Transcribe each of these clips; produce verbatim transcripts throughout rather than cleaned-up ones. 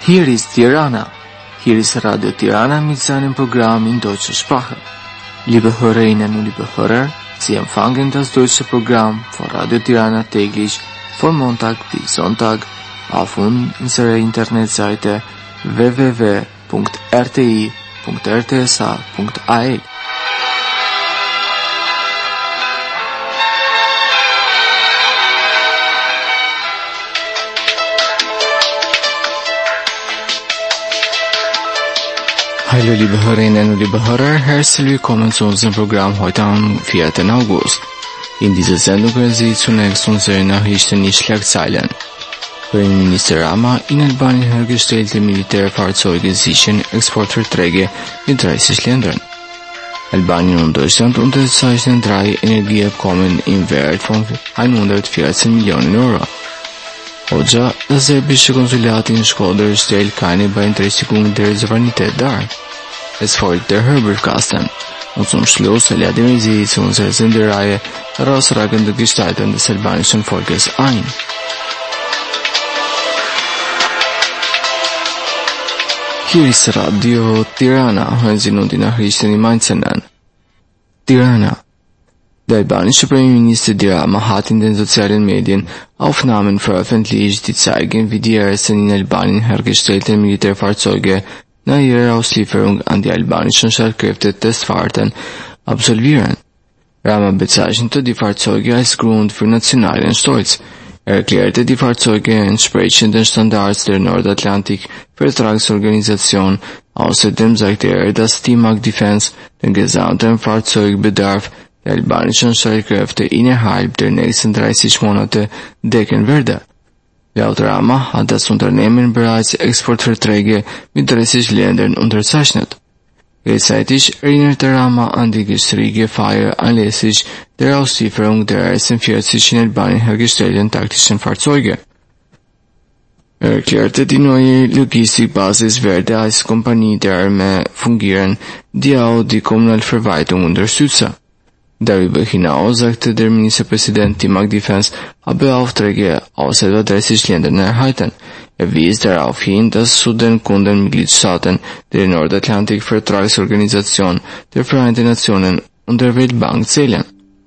Hier ist Tirana. Hier ist Radio Tirana mit seinem Programm in deutscher Sprache. Liebe Hörerinnen und liebe Hörer, Sie empfangen das deutsche Programm von Radio Tirana täglich von Montag bis Sonntag auf unserer Internetseite w w w punkt r t i punkt r t s a punkt a l. Hallo liebe Hörerinnen und liebe Hörer, herzlich willkommen zu unserem Programm heute am vierten August. In dieser Sendung hören Sie zunächst unsere Nachrichten in Schlagzeilen. Premierminister Rama: in Albanien hergestellte Militärfahrzeuge sichern Exportverträge mit dreißig Ländern. Albanien und Deutschland unterzeichnen drei Energieabkommen im Wert von hundertvierzehn Millionen Euro. Hoxha: das serbische Konsulat in Shkodër stellt keine Beeinträchtigung der Souveränität dar. Es folgt der Hörbriefkasten. Und zum Schluss laden wir Sie zu unserer Sendereihe herausragende Gestalten des albanischen Volkes ein. Hier ist Radio Tirana. Hören Sie nun die Nachrichten im Einzelnen. Tirana. Der albanische Premierminister Rama hat in den sozialen Medien Aufnahmen veröffentlicht, die zeigen, wie die ersten in Albanien hergestellten Militärfahrzeuge nach ihrer Auslieferung an die albanischen Streitkräfte Testfahrten absolvieren. Rama bezeichnete die Fahrzeuge als Grund für nationalen Stolz. Er erklärte, die Fahrzeuge entsprechen den Standards der Nordatlantik-Vertragsorganisation. Außerdem sagte er, dass T-Mac Defense den gesamten Fahrzeugbedarf der albanischen Streitkräfte innerhalb der nächsten dreißig Monate decken werde. Laut Rama hat das Unternehmen bereits Exportverträge mit dreißig Ländern unterzeichnet. Gleichzeitig erinnerte Rama an die gestrige Feier anlässlich der Auslieferung der ersten vierzig in Albanien hergestellten taktischen Fahrzeuge. Er erklärte, die neue Logistikbasis werde als Kompanie der Armee fungieren, die auch die Kommunalverwaltung unterstütze. Darüber hinaus sagte der Ministerpräsident, T-Mac Defense habe Aufträge aus etwa dreißig Ländern erhalten. Er wies darauf hin, dass zu den Kunden Mitgliedstaaten der Nordatlantik-Vertragsorganisation, der Vereinten Nationen und der Weltbank zählen.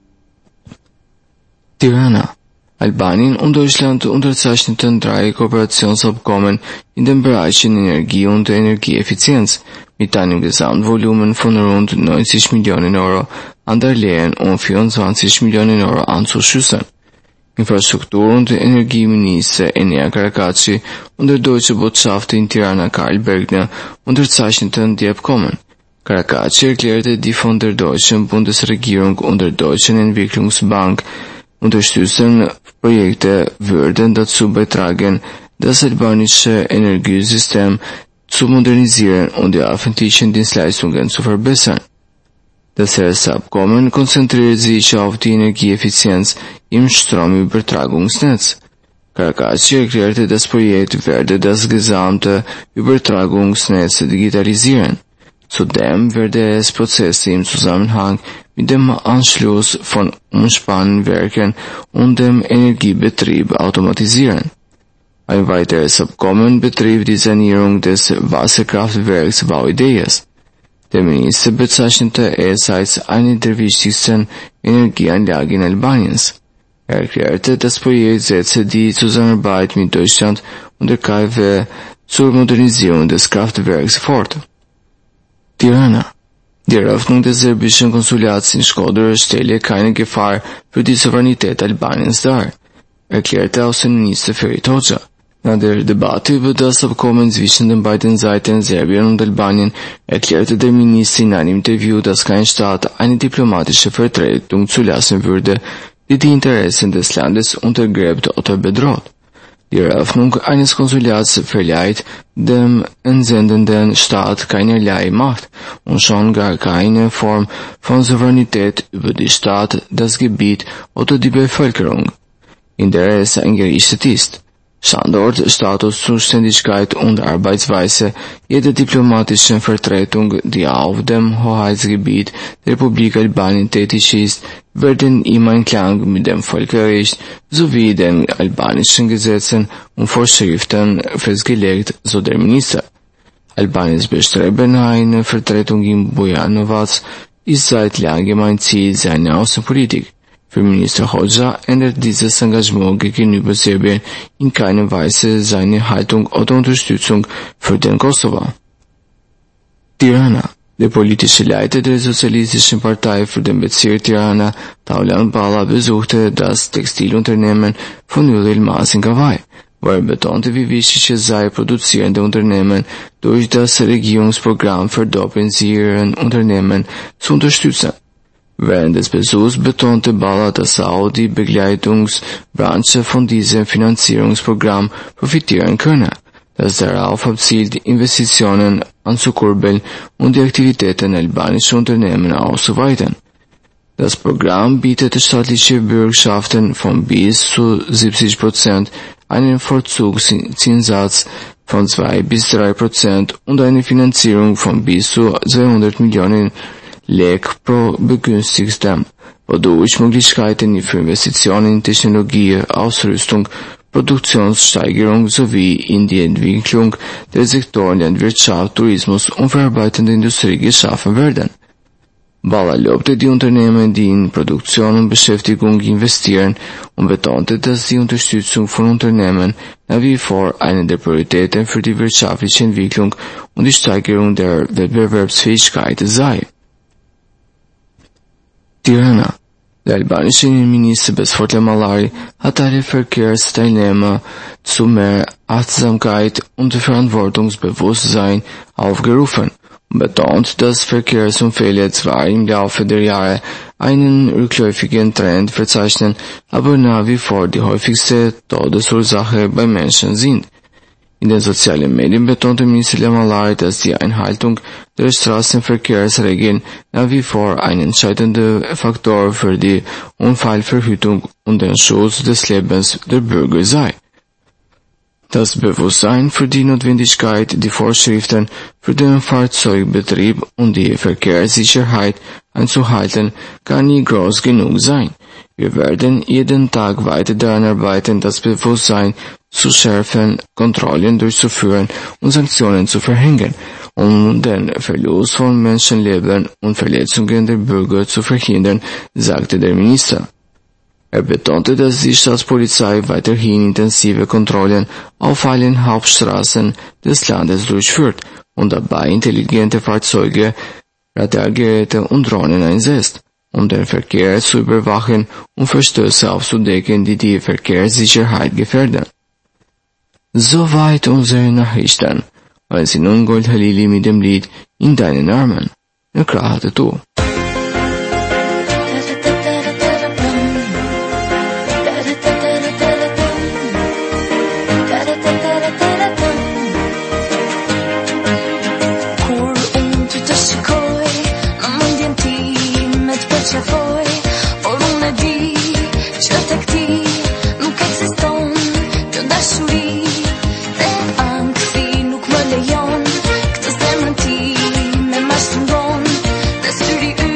Tirana. Albanien und Deutschland unterzeichneten drei Kooperationsabkommen in den Bereichen Energie und Energieeffizienz mit einem Gesamtvolumen von rund neunzig Millionen Euro an Darlehen und vierundzwanzig Millionen Euro an Zuschüssen. Infrastruktur- und Energieminister Enea Karakaci und der deutsche Botschafter in Tirana Karl Bergner unterzeichneten die Abkommen. Karakaci erklärte, die von der deutschen Bundesregierung und der Deutschen Entwicklungsbank unterstützten Projekte würden dazu beitragen, das albanische Energiesystem zu modernisieren und die öffentlichen Dienstleistungen zu verbessern. Das erste Abkommen konzentriert sich auf die Energieeffizienz im Stromübertragungsnetz. Karakaci erklärte, das Projekt werde das gesamte Übertragungsnetz digitalisieren. Zudem werde es Prozesse im Zusammenhang mit dem Anschluss von Umspannwerken und dem Energiebetrieb automatisieren. Ein weiteres Abkommen betrifft die Sanierung des Wasserkraftwerks Vauideias. Der Minister bezeichnete es als eine der wichtigsten Energieanlagen Albaniens. Er erklärte, das Projekt setze die Zusammenarbeit mit Deutschland und der K fW zur Modernisierung des Kraftwerks fort. Tirana. Die Eröffnung des serbischen Konsulats in Shkodër stelle keine Gefahr für die Souveränität Albaniens dar, erklärte Außenminister Ferit Hoxha. Nach der Debatte über das Abkommen zwischen den beiden Seiten, Serbien und Albanien, erklärte der Minister in einem Interview, dass kein Staat eine diplomatische Vertretung zulassen würde, die die Interessen des Landes untergräbt oder bedroht. Die Eröffnung eines Konsulats verleiht dem entsendenden Staat keinerlei Macht und schon gar keine Form von Souveränität über die Stadt, das Gebiet oder die Bevölkerung, in der es eingerichtet ist. Standort, Status, Zuständigkeit und Arbeitsweise jeder diplomatischen Vertretung, die auf dem Hoheitsgebiet der Republik Albanien tätig ist, werden im Einklang mit dem Völkerrecht sowie den albanischen Gesetzen und Vorschriften festgelegt, so der Minister. Albaniens Bestreben, eine Vertretung in Bujanovac, ist seit langem ein Ziel seiner Außenpolitik. Für Minister Hoxha ändert dieses Engagement gegenüber Serbien in keiner Weise seine Haltung oder Unterstützung für den Kosovo. Tirana. Der politische Leiter der Sozialistischen Partei für den Bezirk Tirana, Taulan Bala, besuchte das Textilunternehmen von Uli Elmas in Hawaii, wo er betonte, wie wichtig es sei, produzierende Unternehmen durch das Regierungsprogramm Verdoppeln Sie Ihren Unternehmen zu unterstützen. Während des Besuchs betonte Bala, dass auch die Begleitungsbranche von diesem Finanzierungsprogramm profitieren könne, das darauf abzielt, Investitionen anzukurbeln und die Aktivitäten albanischer Unternehmen auszuweiten. Das Programm bietet staatliche Bürgschaften von bis zu siebzig Prozent, einen Vorzugszinssatz von zwei bis drei Prozent und eine Finanzierung von bis zu zweihundert Millionen Lek pro Begünstigtem, wodurch Möglichkeiten für Investitionen in Technologie, Ausrüstung, Produktionssteigerung sowie in die Entwicklung der Sektoren Landwirtschaft, Tourismus und verarbeitende Industrie geschaffen werden. Bala lobte die Unternehmen, die in Produktion und Beschäftigung investieren, und betonte, dass die Unterstützung von Unternehmen nach wie vor eine der Prioritäten für die wirtschaftliche Entwicklung und die Steigerung der Wettbewerbsfähigkeit sei. Tirana. Der albanische Innenminister Besfotle Malari hat alle Verkehrsteilnehmer zu mehr Achtsamkeit und Verantwortungsbewusstsein aufgerufen und betont, dass Verkehrsunfälle zwar im Laufe der Jahre einen rückläufigen Trend verzeichnen, aber nach wie vor die häufigste Todesursache bei Menschen sind. In den sozialen Medien betonte Minister Malari, dass die Einhaltung der Straßenverkehrsregeln nach wie vor ein entscheidender Faktor für die Unfallverhütung und den Schutz des Lebens der Bürger sei. Das Bewusstsein für die Notwendigkeit, die Vorschriften für den Fahrzeugbetrieb und die Verkehrssicherheit einzuhalten, kann nie groß genug sein. Wir werden jeden Tag weiter daran arbeiten, das Bewusstsein zu schärfen, Kontrollen durchzuführen und Sanktionen zu verhängen, um den Verlust von Menschenleben und Verletzungen der Bürger zu verhindern, sagte der Minister. Er betonte, dass die Staatspolizei weiterhin intensive Kontrollen auf allen Hauptstraßen des Landes durchführt und dabei intelligente Fahrzeuge, Radargeräte und Drohnen einsetzt, um den Verkehr zu überwachen und Verstöße aufzudecken, die die Verkehrssicherheit gefährden. Soweit unsere Nachrichten. Weil sie nun Gold Halili mit dem Lied In deinen Armen. Ekrahate tu. Këtë zemrën ti me ma së ndonë, dhe syri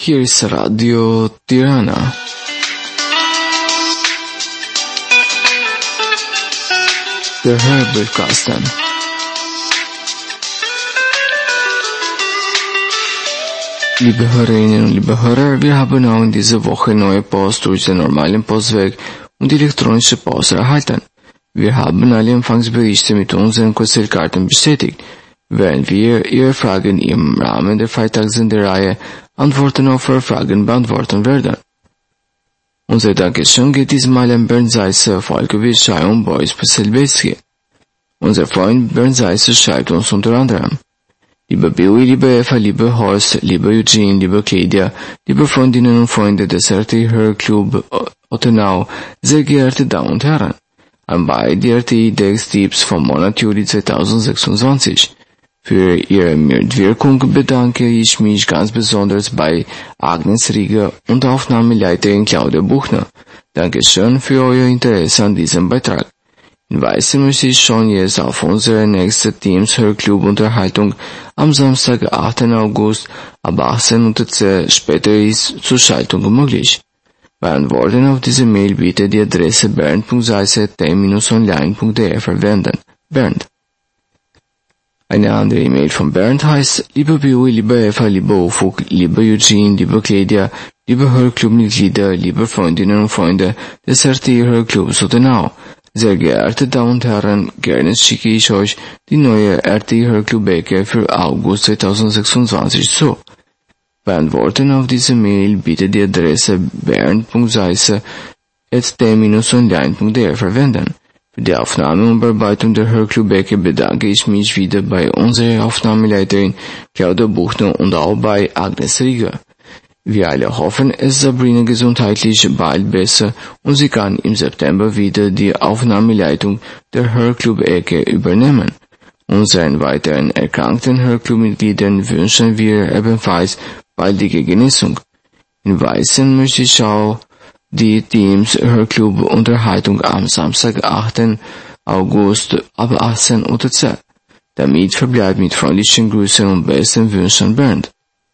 Hier ist Radio Tirana. Der Hörbriefkasten. Liebe Hörerinnen und liebe Hörer, wir haben auch in dieser Woche neue Post durch den normalen Postweg und elektronische Post erhalten. Wir haben alle Empfangsberichte mit unseren Kurzkarten bestätigt, während wir Ihre Fragen im Rahmen der Freitagssendereihe Antworten auf Ihre Fragen beantworten werden. Unser Dankeschön geht diesmal an Bernd Seisser, Volker Wischai und Boris Poselbetsky. Unser Freund Bernd Seisser schreibt uns unter anderem: Lieber Billy, lieber Eva, lieber Horst, lieber Eugene, lieber Claudia, liebe Freundinnen und Freunde des R T I Hörclub Ottenau, sehr geehrte Damen und Herren, anbei die R T I-Dex-Tipps vom Monat Juli zweitausendsechsundzwanzig. Für Ihre Mitwirkung bedanke ich mich ganz besonders bei Agnes Rieger und Aufnahmeleiterin Claudia Buchner. Dankeschön für euer Interesse an diesem Beitrag. Hinweisen möchte ich schon jetzt auf unsere nächste Teams Hörclub Unterhaltung am Samstag, achten August ab achtzehn Uhr. Später ist Zuschaltung möglich. Bei Antworten auf diese Mail bitte die Adresse bernd punkt seisser at t online punkt d e verwenden. Bernd. Eine andere E-Mail von Bernd heißt: Lieber Biui, lieber Eva, lieber Ufuk, lieber Eugene, lieber Claudia, liebe Hörclubmitglieder, liebe Freundinnen und Freunde des R T I Hörclubs Ottenau. Sehr geehrte Damen und Herren, gerne schicke ich euch die neue R T I Hörclub-Ecke für August zweitausendsechsundzwanzig zu. Bei Antworten auf diese Mail bitte die Adresse bernd punkt seisser at t online punkt d e verwenden. Für die Aufnahme und Bearbeitung der Hörclub-Ecke bedanke ich mich wieder bei unserer Aufnahmeleiterin Claudia Buchner und auch bei Agnes Rieger. Wir alle hoffen, es Sabrina gesundheitlich bald besser und sie kann im September wieder die Aufnahmeleitung der Hörclub-Ecke übernehmen. Unseren weiteren erkrankten Hörclub-Mitgliedern wünschen wir ebenfalls baldige Genesung. Hinweisen möchte ich auch die Teams Hörclub Unterhaltung am Samstag, achten August ab achtzehn Uhr. Damit verbleibt mit freundlichen Grüßen und besten Wünschen Bernd.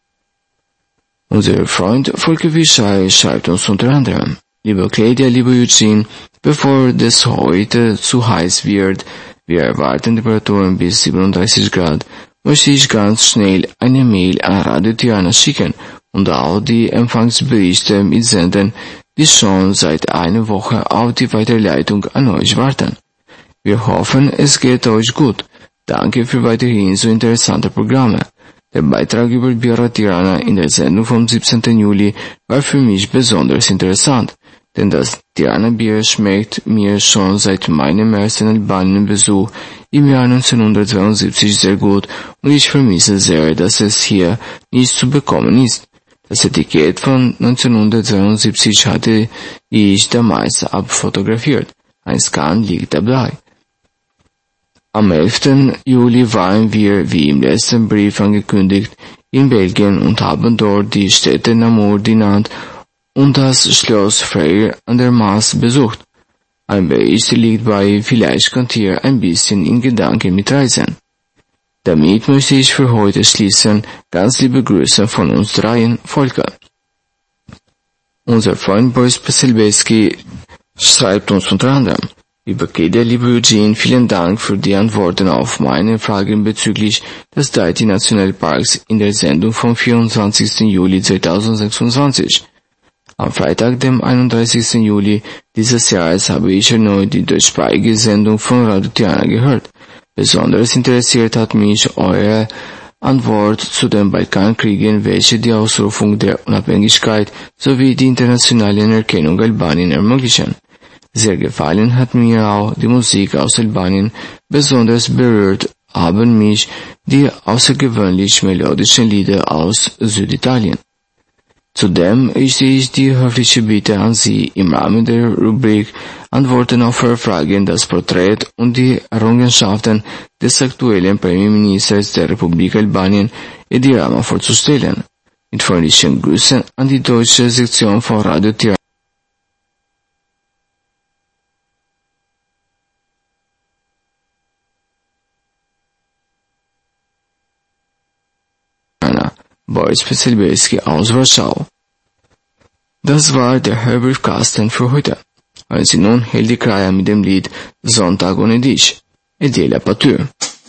Unser Freund Volker Wischai schreibt uns unter anderem: Lieber Claudia, lieber Eugene, bevor es heute zu heiß wird, wir erwarten Temperaturen bis siebenunddreißig Grad, möchte ich ganz schnell eine Mail an Radio Tirana schicken und auch die Empfangsberichte mitsenden, die schon seit einer Woche auf die Weiterleitung an euch warten. Wir hoffen, es geht euch gut. Danke für weiterhin so interessante Programme. Der Beitrag über Biera Tirana in der Sendung vom siebzehnten Juli war für mich besonders interessant, denn das Tirana-Bier schmeckt mir schon seit meinem ersten Albanien-Besuch im Jahr neunzehnhundertzweiundsiebzig sehr gut und ich vermisse sehr, dass es hier nicht zu bekommen ist. Das Etikett von neunzehnhundertzweiundsiebzig hatte ich damals abfotografiert. Ein Scan liegt dabei. Am elften Juli waren wir, wie im letzten Brief angekündigt, in Belgien und haben dort die Städte Namur, Dinant und das Schloss Freyr an der Maas besucht. Ein Bericht liegt bei, vielleicht könnt ihr ein bisschen in Gedanken mitreisen. Damit möchte ich für heute schließen. Ganz liebe Grüße von uns dreien, Volker. Unser Freund Boris Poselbetsky schreibt uns unter anderem: Lieber Kede, lieber Eugene, vielen Dank für die Antworten auf meine Fragen bezüglich des Daiti Nationalparks in der Sendung vom vierundzwanzigsten Juli zweitausendsechsundzwanzig. Am Freitag, dem einunddreißigsten Juli dieses Jahres, habe ich erneut die deutschsprachige Sendung von Radio Tirana gehört. Besonders interessiert hat mich eure Antwort zu den Balkankriegen, welche die Ausrufung der Unabhängigkeit sowie die internationale Anerkennung Albanien ermöglichen. Sehr gefallen hat mir auch die Musik aus Albanien, besonders berührt haben mich die außergewöhnlich melodischen Lieder aus Süditalien. Zudem richte ich die höfliche Bitte an Sie, im Rahmen der Rubrik Antworten auf Ihre Fragen das Porträt und die Errungenschaften des aktuellen Premierministers der Republik Albanien Edi Rama vorzustellen. Mit freundlichen Grüßen an die deutsche Sektion von Radio Tirana. Boris Pezzelberski aus Warschau. Das war der Hörbriefkasten für heute. Hören Sie nun Heldi Kraja mit dem Lied Sonntag ohne dich. Edela Patür.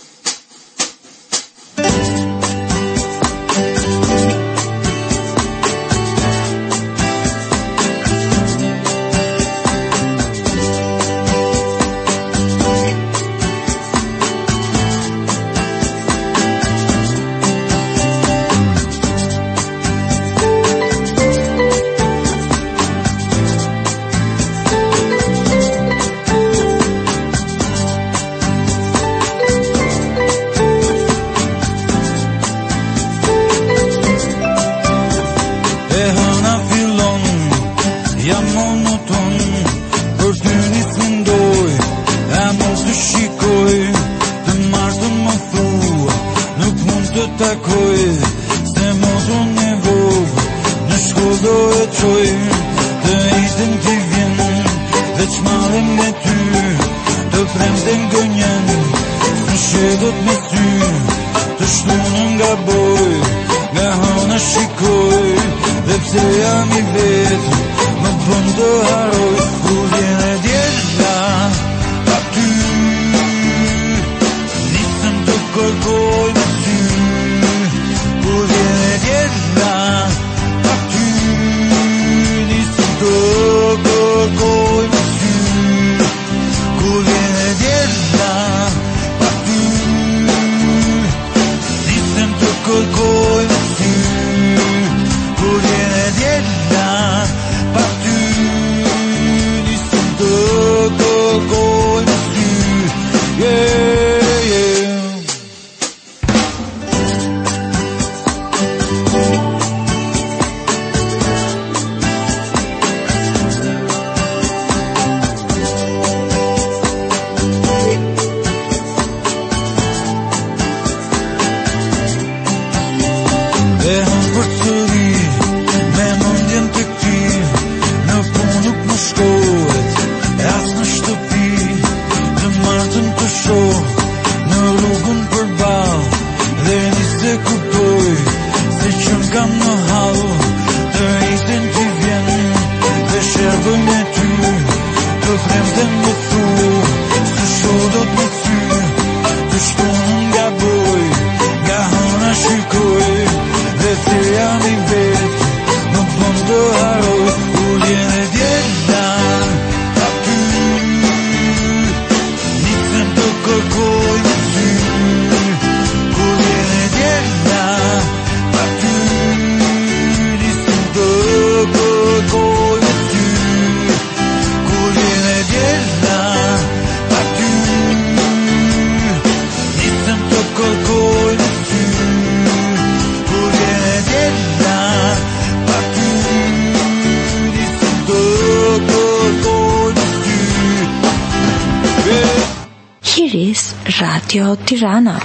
Radio Tirana.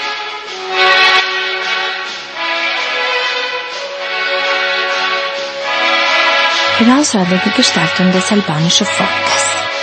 Herausragende Gestaltung des albanischen Volkes.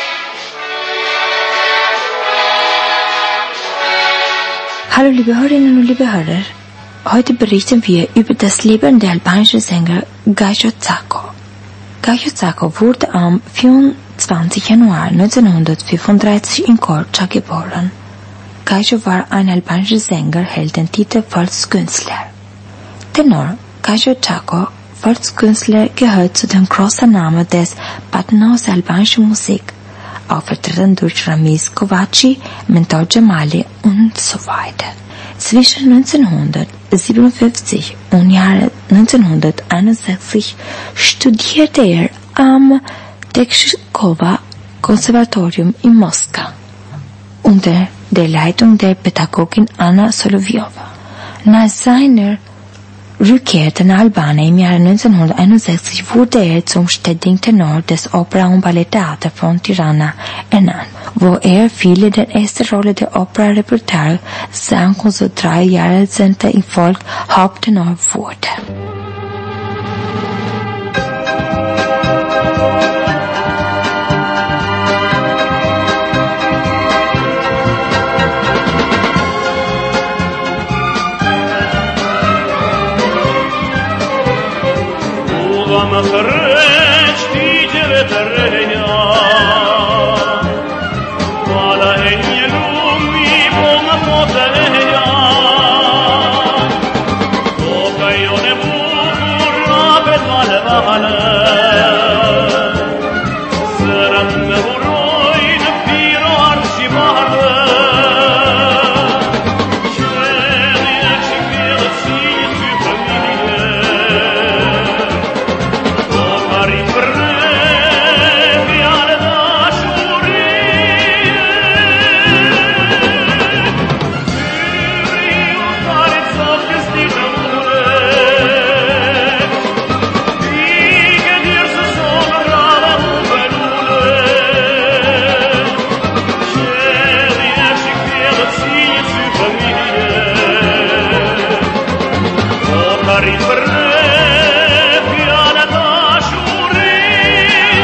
Hallo liebe Hörerinnen und liebe Hörer, heute berichten wir über das Leben der albanischen Sänger Gajo Xhako. Gajo Xhako wurde am vierundzwanzigsten Januar neunzehnhundertfünfunddreißig in Korça geboren. Gajo war ein albanischer Sänger, hält den Titel Volkskünstler. Tenor Gajo Xhako, Volkskünstler, gehört zu den großen Namen des Parthenons der albanischen Musik, auch vertreten durch Ramiz Kovaci, Mentor Jamali und so weiter. Zwischen neunzehnhundertsiebenundfünfzig und Jahre neunzehnhunderteinundsechzig studierte er am Tekschikowa Konservatorium in Moskau unter der Leitung der Pädagogin Anna Solovyova. Nach seiner Rückkehr nach Albanien im Jahre neunzehnhunderteinundsechzig wurde er zum ständigen Tenor des Opera- und Balletttheaters von Tirana ernannt, wo er viele der ersten Rolle der Opera-Repertoire sang und so drei Jahrzehnte im Volk Haupttenor wurde. Doamna sărăci, tigere tăreia, Oala enie lumii, pomă poteia, Toca eu ne bucura pe toale vale, Sărat me uroi de piroar și vale, Celie și gălăție și familie, Tocarii vreme ale dașurie, Fiul care ți-o găstit rămâne, Figă dir să sonă rala uvenule, Celie și gălăție și familie, Tocarii vreme ale dașurie,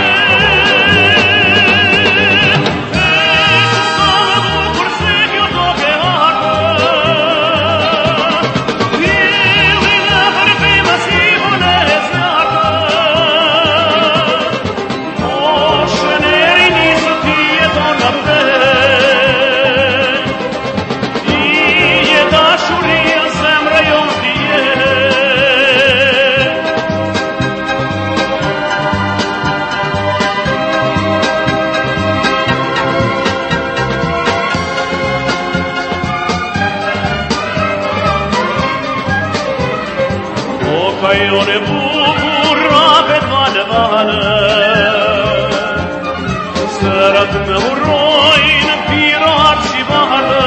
Toca eu ne bucura pe toale vale, Sărat me uroi în piroar și vale,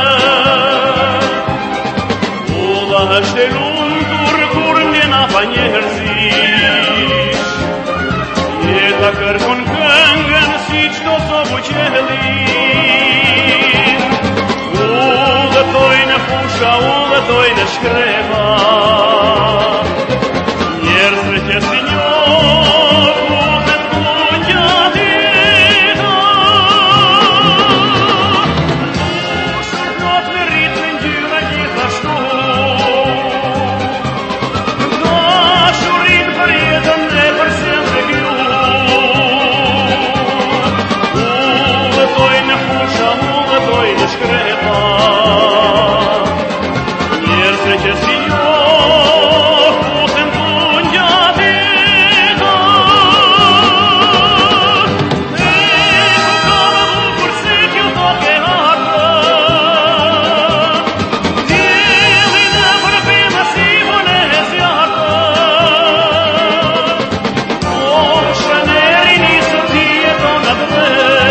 Ulași de lunguri curne na panierziš, Je takar con këngën siç do të buqelin, Udhëtojnë fusha, udhëtojnë shkrema, Njerëzve që si njohu me thunja dita, Mbushur plot me ritmin gjyra gjithashtu, Dashurin për jetën e për sempre gju, Udhëtojnë fusha, udhëtojnë shkrema, Njerëzve që si njohu me thunja dita, E ku ka më bukur se kjo toke ardhë, Dielli në përpima si vone e zjartë, Moshën e rinisur ti jeton atë dhe,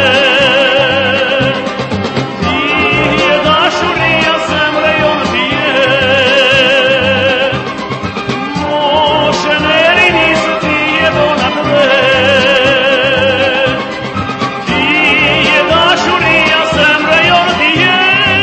Ti je dashuria zemre jonë ti je, Moshën e rinisur ti jeton atë dhe, Ti je dashuria zemre jonë ti je.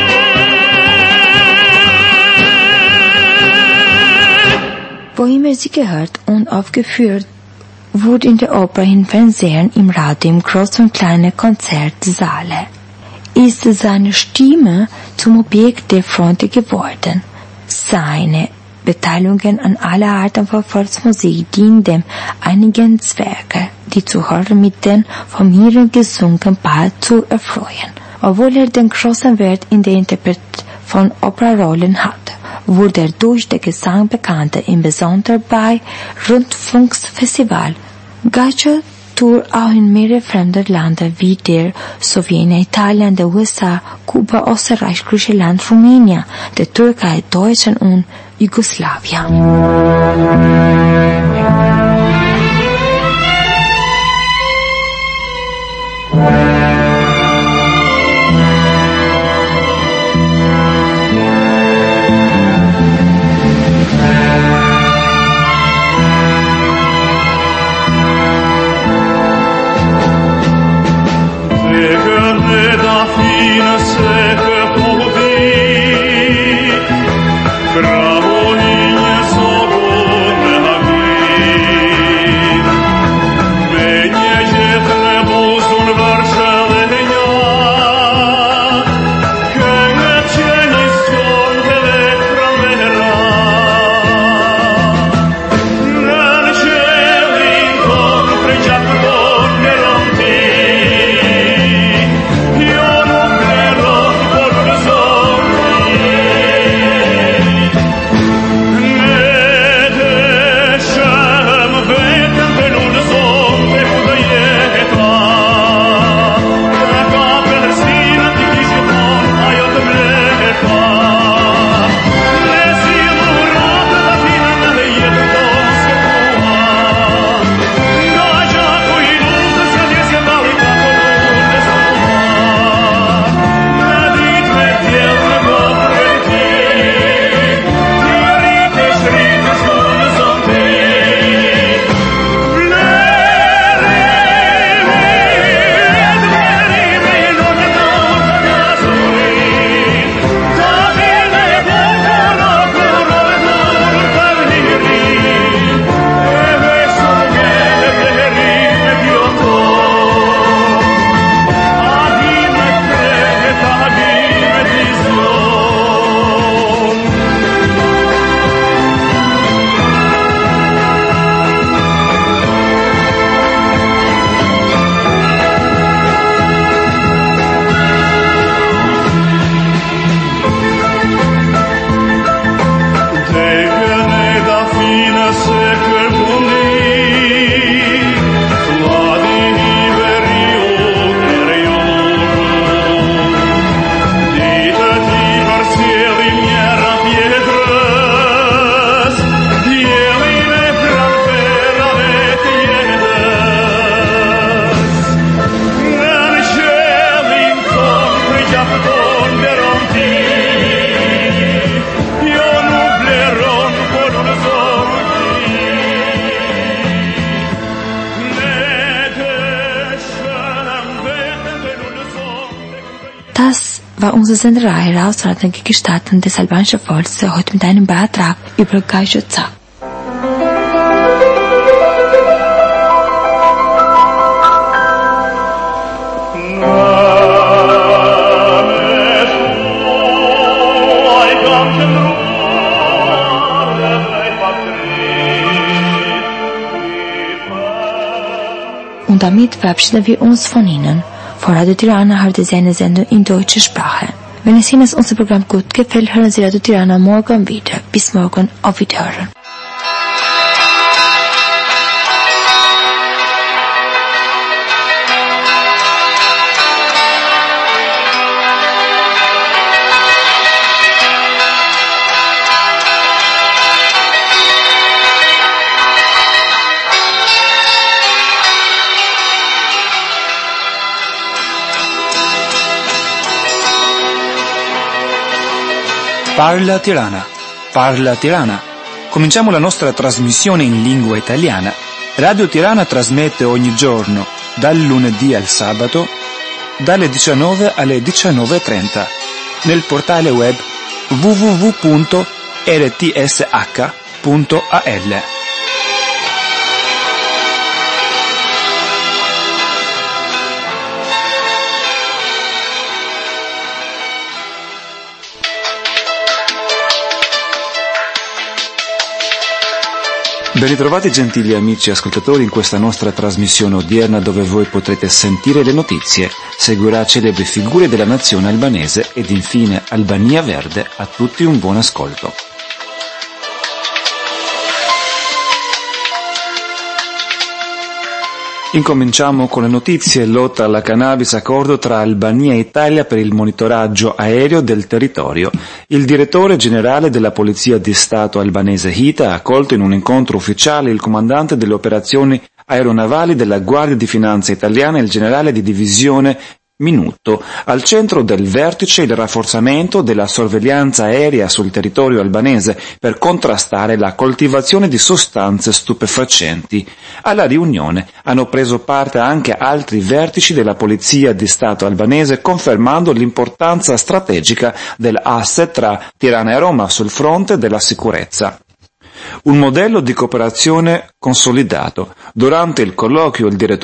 Wo immer sie gehört und aufgeführt wurde in der Oper in Fernsehen, im Radio, im Groß- und kleine Konzertsaale, ist seine Stimme zum Objekt der Fronte geworden. Seine Beteiligungen an aller Arten von Volksmusik dient dem einigen Zwecke, die Zuhörer mit den vom Hirn gesungenen Part zu erfreuen. Obwohl er den großen Wert in der Interpret von Operarollen hat, wurde er durch den Gesang bekannter, insbesondere bei Rundfunksfestival. Gaccio Tour auch in mehrere fremde Länder wie der Sowjetunion, Italien, der U S A, Kuba, Österreich, Griechenland, Rumänien, der Türkei, Deutschland und Jugoslawien. Bravo, niña, solo me war unsere Senderei Herausforderungen Staaten des albanischen Volkes heute mit einem Beitrag über Gajot Zako. Und damit verabschieden wir uns von Ihnen. Vor Radio Tirana hörte Sie eine Sendung in deutscher Sprache. Wenn es Ihnen unser Programm gut gefällt, hören Sie Radio Tirana morgen wieder. Bis morgen, auf Wiederhören. Parla Tirana, Parla Tirana. Cominciamo la nostra trasmissione in lingua italiana. Radio Tirana trasmette ogni giorno, dal lunedì al sabato, dalle diciannove alle diciannove e trenta, nel portale web w w w punto r t s h punto a l. Ben ritrovati gentili amici ascoltatori in questa nostra trasmissione odierna dove voi potrete sentire le notizie, seguirà celebri figure della nazione albanese ed infine Albania Verde. A tutti un buon ascolto. Incominciamo con le notizie. Lotta alla cannabis, accordo tra Albania e Italia per il monitoraggio aereo del territorio. Il direttore generale della Polizia di Stato albanese Hita ha accolto in un incontro ufficiale il comandante delle operazioni aeronavali della Guardia di Finanza italiana e il generale di divisione Minuto. Al centro del vertice il rafforzamento della sorveglianza aerea sul territorio albanese per contrastare la coltivazione di sostanze stupefacenti. Alla riunione hanno preso parte anche altri vertici della Polizia di Stato albanese, confermando l'importanza strategica dell'asse tra Tirana e Roma sul fronte della sicurezza. Un modello di cooperazione consolidato. Durante il colloquio il direttore